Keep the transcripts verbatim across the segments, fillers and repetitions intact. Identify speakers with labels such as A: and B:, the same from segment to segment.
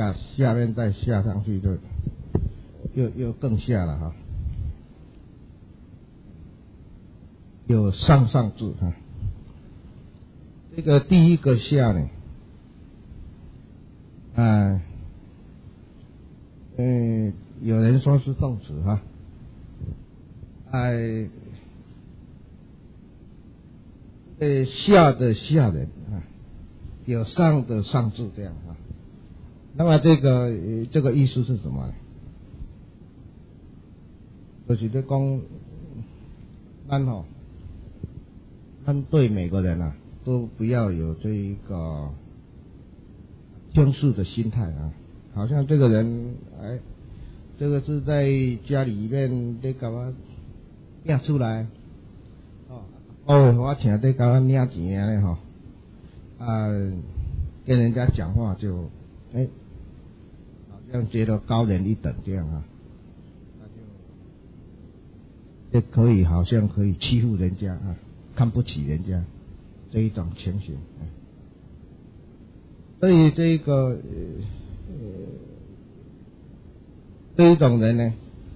A: 下下面再下上去就又又更下了哈。有上上字哈。这个第一个下呢，啊，嗯，有人说是动词哈，哎、呃，下的下人啊，有上的上字这样啊。那么这个、呃、这个意思是什么呢？就是在讲，咱吼，咱对每个人啊，都不要有这一个轻视的心态啊。好像这个人，哎，这个是在家里面在干嘛拼出来，哦，哦，我请在干嘛领钱嘞哈，啊，跟人家讲话就，哎，好像觉得高人一等这样啊。就可以好像可以欺负人家啊，看不起人家这一种情形。所以这个呃这一种人呢，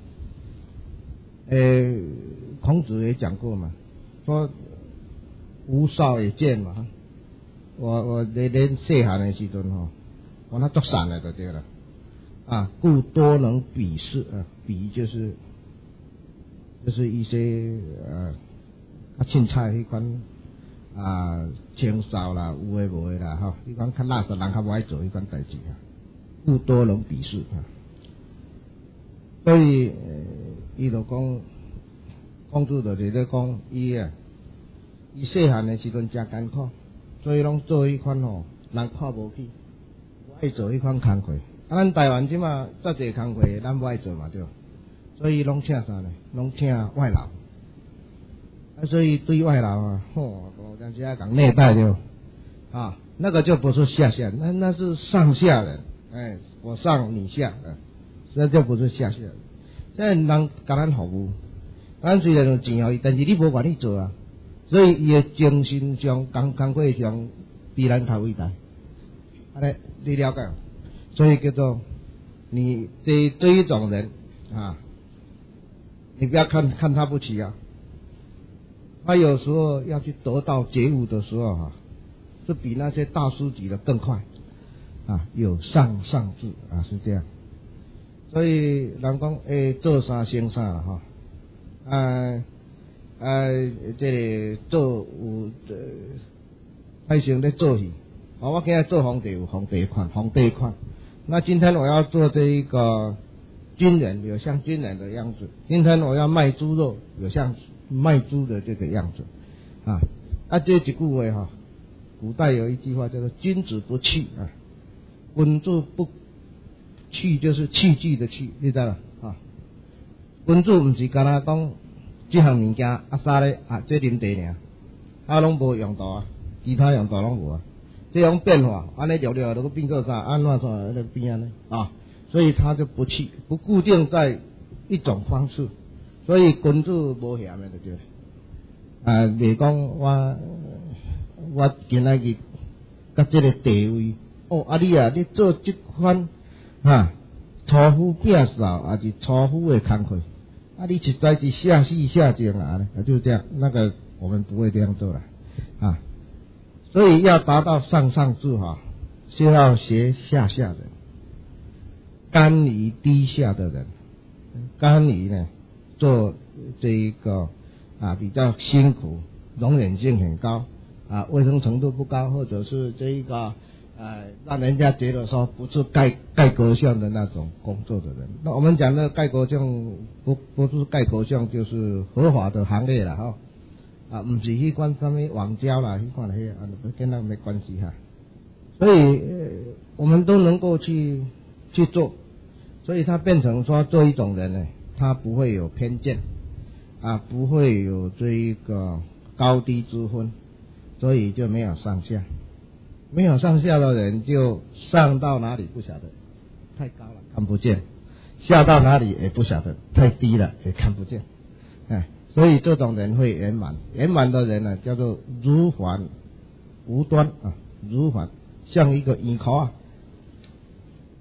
A: 呃，孔子也讲过嘛，说无少也见嘛。我我连连细汉的时阵吼，我那作善的就对了啊，故多能鄙视啊，鄙就是。就是一些呃，啊，凊彩迄款啊，清扫啦，有诶无诶啦，吼，迄款较垃圾人较无爱做迄款代志啊，故多能鄙视啊。所以，伊、呃、就讲，孔子就是咧讲，伊啊，伊细汉诶时阵真艰苦，所以拢做迄款吼，人看无起，爱做迄款工课。啊，咱台湾即马遮济工课，咱无爱做嘛对。所以拢请啥呢？拢请外劳，啊，所以对外劳啊，吼，人家讲内带就啊，那个就不是下下，那那是上下人，哎，我上你下，哎，那就不是下下人。现在人甲咱服务，咱虽然有钱互伊，但是你无愿意做啊，所以伊的精神上、工工课上比咱较伟大。安尼你了解？所以叫做你对对一种人啊。你不要看看他不起啊，他有时候要去得到觉悟的时候哈、啊，是比那些大师级的更快啊，有上上智啊，是这样。所以人讲诶，做啥先啥了哈，啊啊，这个做有呃，太先在做戏，啊，我今日做皇帝有皇帝款，皇帝款。那今天我要做这一个。军人有像军人的样子，今天我要卖猪肉，有像卖猪的这个样子，啊，啊这几句话哈，古代有一句话叫做“君子不器”啊，君子不器就是器具的器，你知道吧？啊，君子不是干那讲这项物件啊啥咧啊，这啉茶尔，啊拢无用途啊，其他用途拢无啊，这种变化，安尼聊聊那个变做啥，安怎算那个变安尼啊？所以他就不去不固定在一种方式，所以君子无嫌的对。啊，例讲我我今仔日甲这个地位，哦，啊你啊，你做这款哈粗夫变少，还是粗夫的工课，啊你实在是下细下精啊，就是这样，那个我们不会这样做了啊。所以要达到上上智哈，就要学下下人。甘于低下的人，甘于呢做这一个啊比较辛苦，容忍性很高啊，卫生程度不高，或者是这一个呃让人家觉得说不是盖盖革项的那种工作的人。那我们讲的盖革项不不是盖革项，就是合法的行业了哈啊，不是迄款什么网交啦，迄款迄啊跟那没关系哈。所以、呃、我们都能够去去做。所以他变成说做一种人呢，他不会有偏见啊，不会有这一个高低之分，所以就没有上下。没有上下的人就上到哪里不晓得，太高了看不见；下到哪里也不晓得，太低了也看不见。哎，所以这种人会圆满。圆满的人呢，叫做如环无端啊，如环像一个圆箍啊。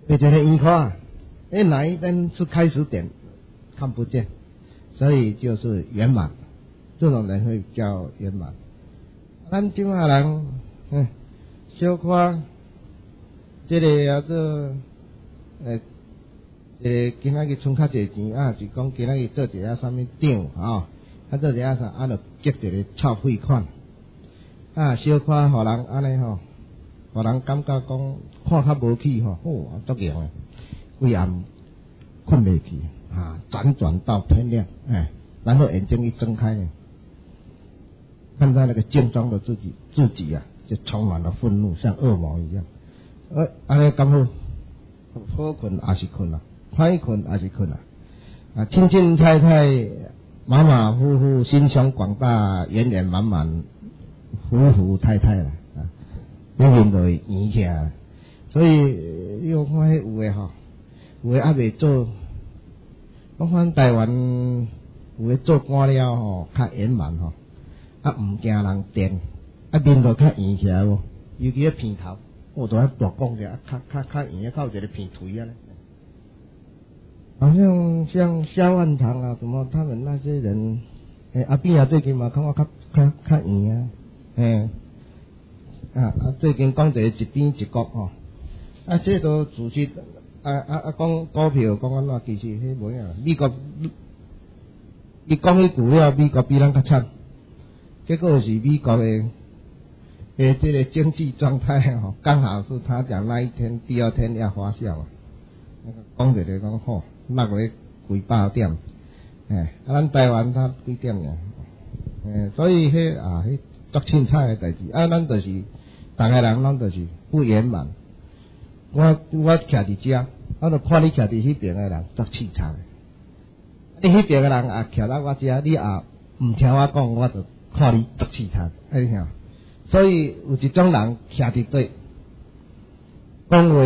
A: 有觉得依靠，哎，哪一边是开始点看不见，所以就是圆满，这种人会叫圆满。咱今下人，嗯，小看这个叫做，呃，这个今仔日存较济钱啊，是讲今仔日做一下什么账啊，啊做一下啥，啊就结一个钞汇款，啊小看互人安尼吼，互人感觉讲看较无起吼，哦，足强诶，规暗困袂去啊，辗转到天亮，哎，然后眼睛一睁开呢，看到那个镜中的自己，自己啊，就充满了愤怒，像恶魔一样。呃，安尼咁好，好困也是困啊，歹困也是困啊，啊，清清菜菜，马马虎虎，心胸广大，圆圆满满，服服太太啦，啊，你面就会圆起来。所以你有看迄有诶吼，有诶还袂做，我看台湾有诶做官了吼，较圆满吼，啊毋惊人电，啊面就较圆起来无，尤其迄片头。我都要大讲者，较较较圆，较有一个片腿啊咧。好像像萧万堂啊，什么他们那些人，诶、欸、阿扁啊最近嘛看我较较较圆啊，诶、欸、啊啊最近讲一个一边一国吼，啊这都主席啊啊啊讲股票讲安怎，其实迄无影，美国伊讲迄句了，美国比咱较惨，结果是美国诶。诶，这个经济状态吼，刚好是他讲那一天，第二天要发酵啊。那个讲一个讲吼，落来几百点，诶，啊，咱台湾他几点呀？诶，所以迄啊，迄足凊彩诶代志，啊，咱就是，大家人咱就是不圆满。我我徛伫遮，我就看你徛伫迄边诶人足凊彩。你迄边诶人也徛到我遮，你也毋听我讲，我就看你足凊彩，哎听。所以有一种人徛伫对，讲话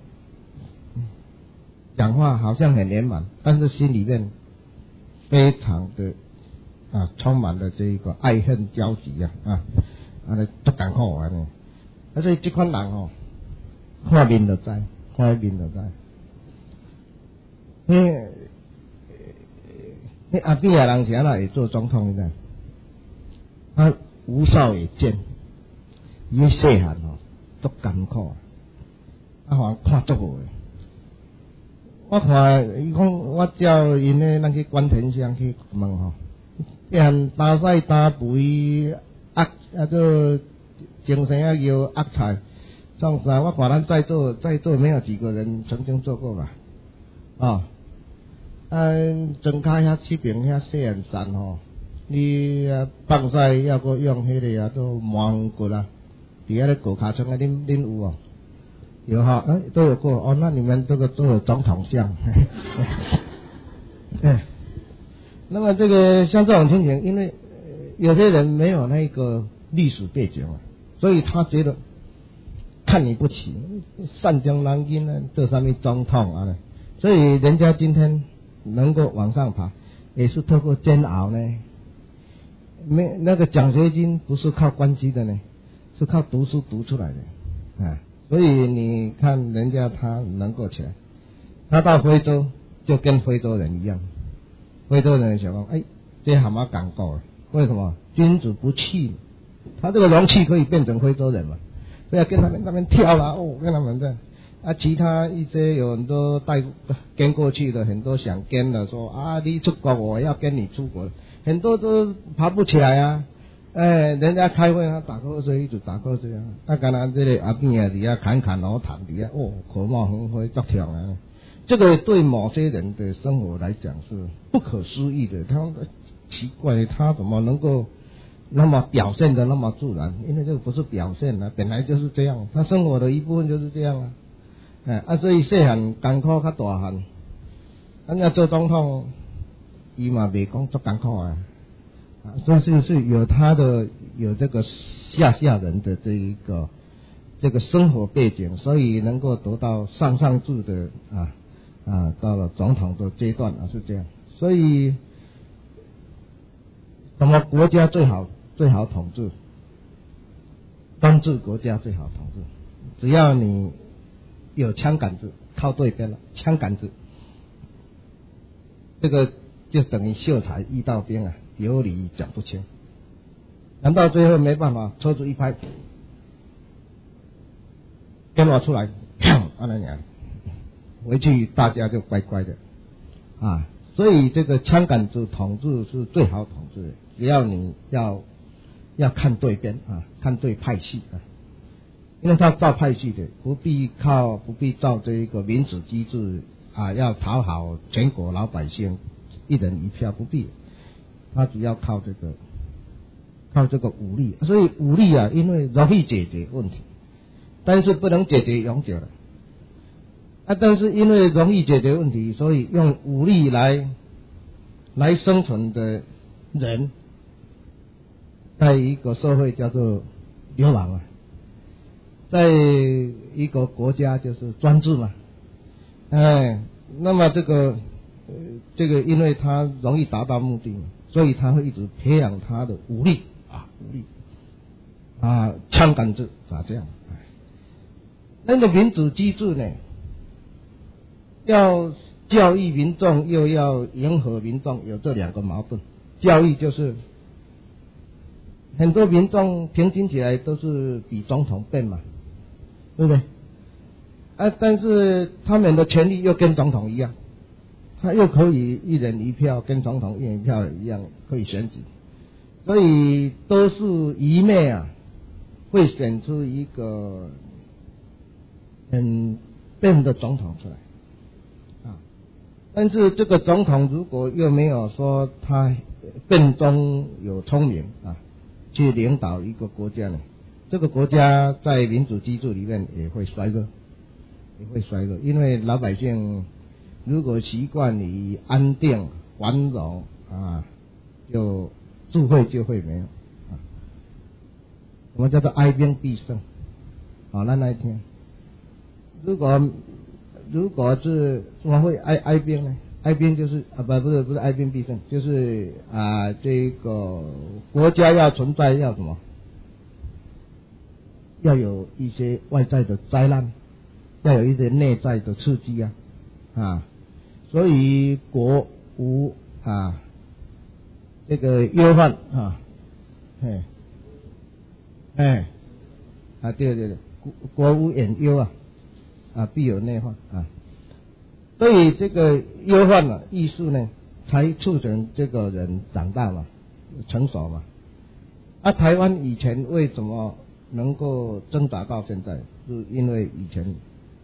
A: 讲话好像很圆满，但是心里面非常的啊，充满了这一个爱恨交集啊啊，安尼足艰苦安尼。啊，所以这款人吼，看面就知，看面就知。迄迄阿扁啊人是安怎会做总统呢？啊，吴少也见。伊细汉吼，足艰苦，啊，互人看足好诶。我看伊讲，我叫因咧，咱去关田乡去问吼，一项打屎打肥压啊，做精神啊药压菜，创啥？我看咱在座在座没有几个人曾经做过吧？啊，嗯，睁开遐七边遐细汉山吼，你啊放屎要搁用迄个啊做芒骨啊。底下的狗卡车啊，恁恁有哦？有哈，哎，都有过哦。那你们这个都有总统像，哎，那么这个像这种情形，因为有些人没有那个历史背景啊，所以他觉得看你不起，善江南京呢，这上面总统啊，所以人家今天能够往上爬，也是透过煎熬呢。没那个奖学金不是靠关系的呢。是靠读书读出来的，啊，所以你看人家他能够起来，他到非洲就跟非洲人一样，非洲人想说，哎，这还蛮讲过了，为什么？君子不器，他这个容器可以变成非洲人嘛，所以跟他们那边跳啦，哦，跟他们的，啊，其他一些有很多带跟过去的，很多想跟的说啊，你出国我要跟你出国，很多都爬不起来啊。哎，人家开会啊，打瞌睡一直打瞌睡啊。啊，刚刚这个阿扁啊，底下侃侃而谈底下，哦，口沫横飞，足跳啊！这个对某些人的生活来讲是不可思议的。他们奇怪，他怎么能够那么表现的那么自然？因为这个不是表现啊，本来就是这样，他生活的一部分就是这样啊。哎，啊，所以细汉艰苦较大汉，人家做总统，伊嘛袂讲足艰苦啊。啊，所以是是有他的有这个下下人的这一个这个生活背景，所以能够得到上上至的啊啊，到了总统的阶段啊，是这样。所以，什么国家最好最好统治？专制国家最好统治，只要你有枪杆子靠对边了，枪杆子，这个就等于秀才遇到兵啊，有理讲不清。难道最后没办法，车子一拍，给我出来，砰！按了娘，回去大家就乖乖的啊。所以这个枪杆子统治是最好统治的，只要你要要看对边啊，看对派系啊，因为他照派系的，不必靠不必照这一个民主机制啊，要讨好全国老百姓，一人一票不必，他只要靠这个。靠这个武力，所以武力啊，因为容易解决问题，但是不能解决永久的啊。但是因为容易解决问题，所以用武力来来生存的人，在一个社会叫做流氓啊，在一个国家就是专制嘛，哎，那么这个呃这个因为他容易达到目的嘛，所以他会一直培养他的武力。啊，武力啊，枪杆子啊，这样。那个民主机制呢，要教育民众，又要迎合民众，有这两个矛盾。教育就是很多民众平均起来都是比总统笨嘛，对不对？啊，但是他们的权利又跟总统一样，他又可以一人一票，跟总统一人一票一样可以选举。所以都是愚昧啊，会选出一个很笨的总统出来啊。但是这个总统如果又没有说他笨中有聪明啊，去领导一个国家呢，这个国家在民主机制里面也会衰落，也会衰落。因为老百姓如果习惯于安定繁荣啊，就智慧就会没有啊，我们叫做哀兵必胜啊。那那一天，如果如果是怎么会哀哀兵呢？哀兵就是啊不不是不是哀兵必胜，就是啊这个国家要存在要什么？要有一些外在的灾难，要有一些内在的刺激啊啊，所以国无啊。这个忧患啊，哎，哎，啊，对对对，国国无远忧啊，啊，必有内患啊。所以这个忧患啊，艺术呢，才促成这个人长大嘛，成熟嘛。啊，台湾以前为什么能够挣扎到现在，是因为以前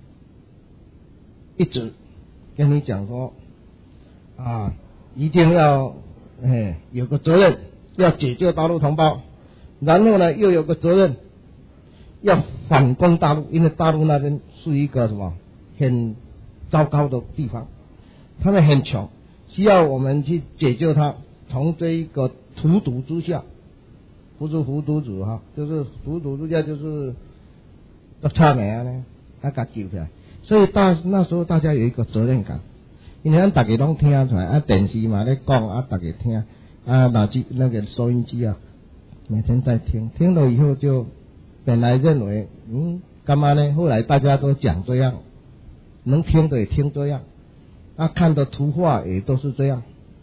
A: 一直跟你讲说啊，一定要。哎，有个责任要解救大陆同胞，然后呢又有个责任要反攻大陆，因为大陆那边是一个什么很糟糕的地方，他们很穷，需要我们去解救他，从这一个荼毒之下，不是糊涂子哈，就是荼毒之下就是都差没啊呢，他给救起来，所以大那时候大家有一个责任感。因为咱大家拢听出来，啊电视嘛咧讲，啊大家听，啊脑机那个收音机啊，每天在听，听了以后就本来认为嗯干嘛呢？后来大家都讲这样，能听的也听这样，啊看的图画也都是这样，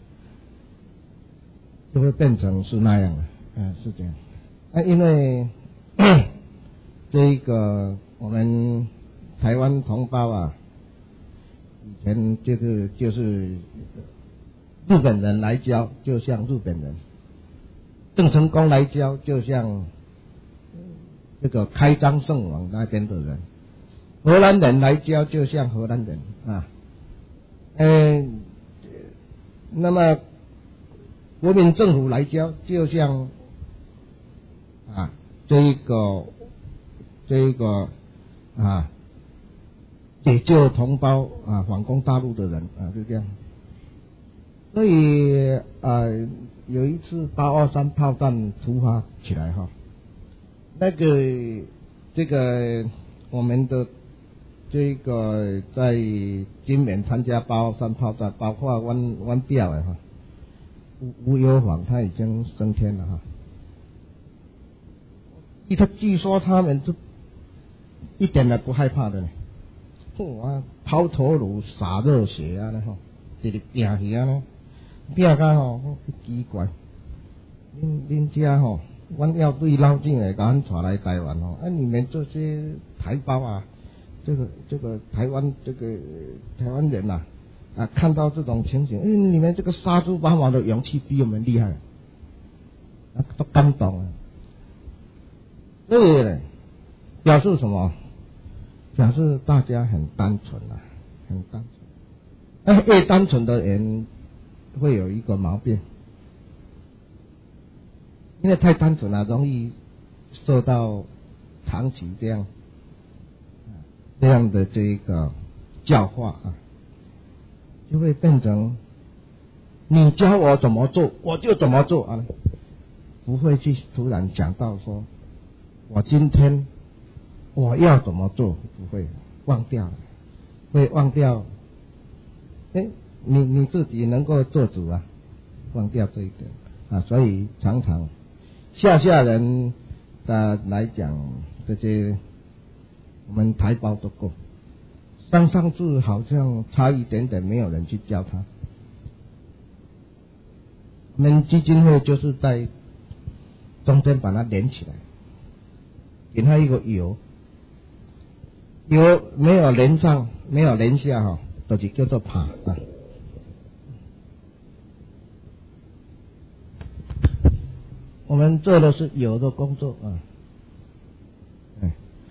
A: 就会变成是那样了，嗯是这样。啊因为这一个我们台湾同胞啊。以前就是就是日本人来教，就像日本人；郑成功来教，就像这个开漳圣王那边的人；荷兰人来教，就像荷兰人啊。嗯，那么国民政府来教，就像啊这一个这一个啊。解救同胞啊，反攻大陆的人啊，就这样。所以啊，有一次八二三炮弹突发起来哈，那个这个我们的这个在今年参加八二三炮弹，包括阮阮表的哈，吴吴有煌他已经升天了哈。他据说他们是一点都不害怕的呢。 哇，抛头颅洒热血啊，吼，一直拼去啊呢，拼甲吼，奇怪，恁恁遮吼，阮要对老郑来甲阮带来台湾吼，啊，你们这些台胞啊，这个这个台湾这个台湾人呐、啊，啊，看到这种情形，哎，你们这个杀猪拔毛的勇气比我们厉害，啊，都感动了。对，表示什么？表示大家很单纯啊，很单纯。哎，越单纯的人会有一个毛病，因为太单纯了，容易受到长期这样这样的这个教化啊，就会变成你教我怎么做，我就怎么做啊，不会去突然想到说，我今天我要怎么做，不会忘掉，会忘掉。哎，你你自己能够做主啊，忘掉这一点啊，所以常常下下人的来讲，这些我们台胞都够，上上字好像差一点点，没有人去教他。我们基金会就是在中间把它连起来，给他一个油，油没有连上，没有连下哈，就是叫做爬啊。我们做的是油的工作啊。哎，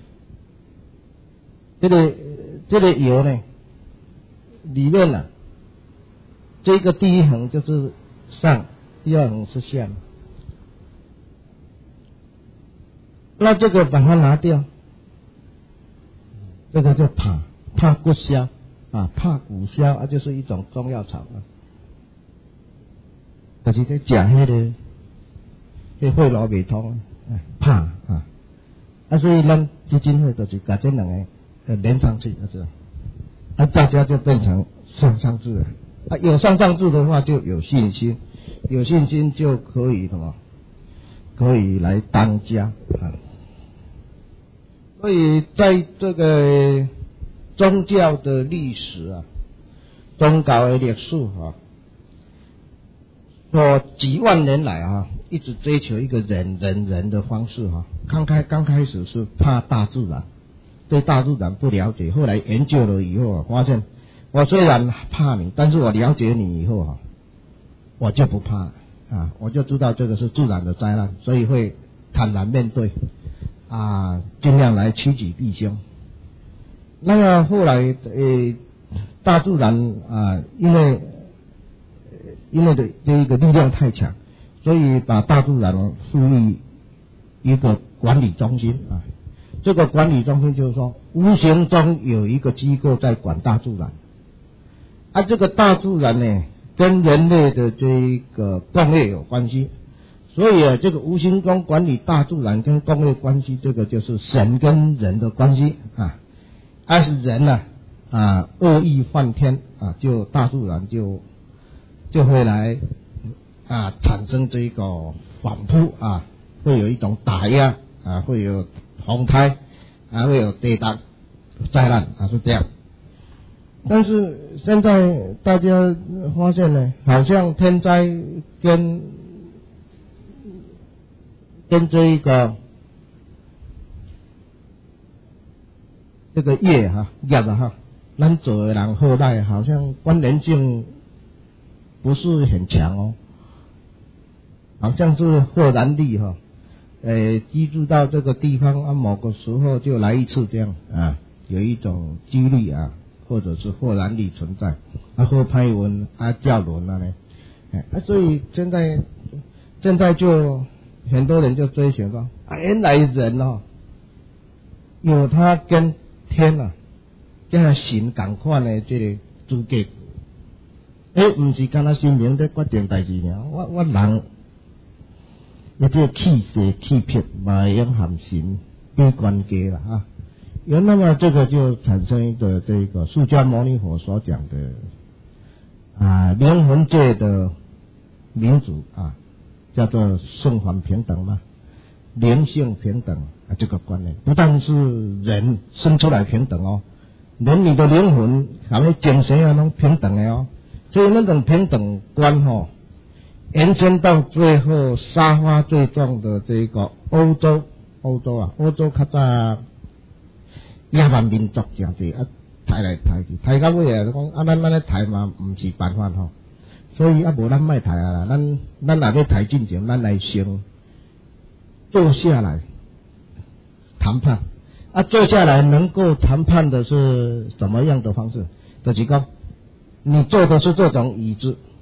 A: 这个这个油呢，里面呢、啊，这个第一横就是上，第二横是下。那这个把它拿掉，这个叫怕怕骨消啊，怕骨消啊，就是一种中药草啊。但是在讲迄个，迄血路未通，哎，怕啊，啊，所以咱基金会就是把这两个呃连上去，啊，知道？啊，大家就变成上上字了。啊，有上上字的话，就有信心，有信心就可以什么？可以来当家啊。所以在这个宗教的历史啊，宗教的历史啊，说几万年来啊，一直追求一个人人人的方式哈、啊。刚开刚开始是怕大自然，对大自然不了解，后来研究了以后啊，发现我虽然怕你，但是我了解你以后啊，我就不怕啊，我就知道这个是自然的灾难，所以会坦然面对。啊，尽量来趋吉避凶。那么后来，呃，大自然啊，因为因为的这一个力量太强，所以把大自然赋予一个管理中心啊。这个管理中心就是说，无形中有一个机构在管大自然。啊，这个大自然呢，跟人类的这个共业有关系。所以啊，这个无形中管理大自然跟共业关系，这个就是神跟人的关系啊。而是人呢 啊, 啊恶意犯天啊，就大自然就就会来啊产生这个反扑啊，会有一种打压啊，会有洪灾啊，会有地震灾难啊，是这样。但是现在大家发现呢，好像天灾跟跟这一个这个业哈业啊哈，咱做的人后代好像关联性不是很强哦，好像是豁然力哈，呃，居住到这个地方啊，某个时候就来一次这样啊，有一种几率啊，或者是豁然力存在，啊，或拍文啊教轮啊呢，哎，啊，所以现在现在就。很多人就追寻说，啊，原来人哦，有他跟天啊，跟他神同款的这个资格。诶，不是干那心灵在决定代志呢，我我人，一这气势气魄嘛，也含神有关系了啊。有那么这个就产生一个这个释迦牟尼佛所讲的啊灵魂界的民主啊。叫做圣凡平等嘛，灵性平等啊，这个观念不但是人生出来平等哦， 连你的灵魂还有精神啊，拢平等的哦。所以那种平等观吼，延伸到最后沙发最重的这个欧洲，欧洲啊，欧洲较早野蛮民族诚济啊，抬来抬去，抬到尾啊，讲啊，咱咱咧抬嘛，毋是办法吼。所以啊，无咱莫抬啊啦，咱咱若要抬进前，咱来先坐下来谈判。啊，坐下来能够谈判的是什么样的方式？就是讲，你坐的是这种椅子，